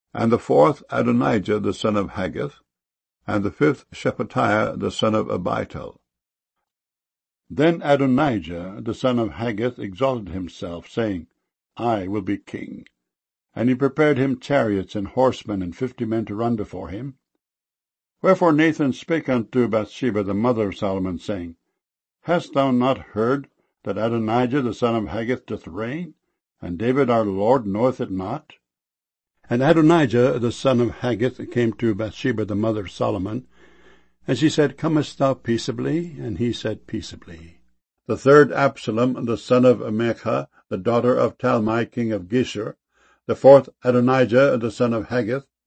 and the fourth Adonijah the son of Haggith, and the fifth Shephatiah the son of Abital. Then Adonijah the son of Haggith exalted himself, saying, I will be king. And he prepared him chariots and horsemen and 50 men to run before him. Wherefore Nathan spake unto Bathsheba the mother of Solomon, saying, Hast thou not heard that Adonijah the son of Haggith doth reign, and David our Lord knoweth it not? And Adonijah the son of Haggith came to Bathsheba the mother of Solomon, and she said, Comest thou peaceably? And he said, Peaceably. The third Absalom the son of Maachah, the daughter of Talmai king of Geshur. The fourth Adonijah the son of Haggith.